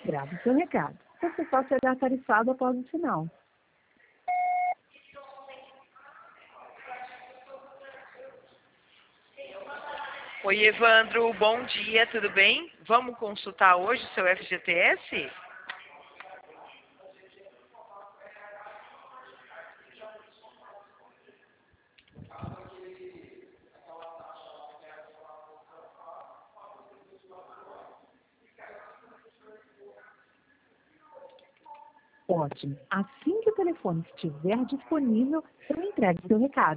Grave seu recado. Você só será tarifado após o sinal. Oi, Evandro, bom dia, tudo bem? Vamos consultar hoje o seu FGTS? Ótimo. Assim que o telefone estiver disponível, eu entrego seu recado.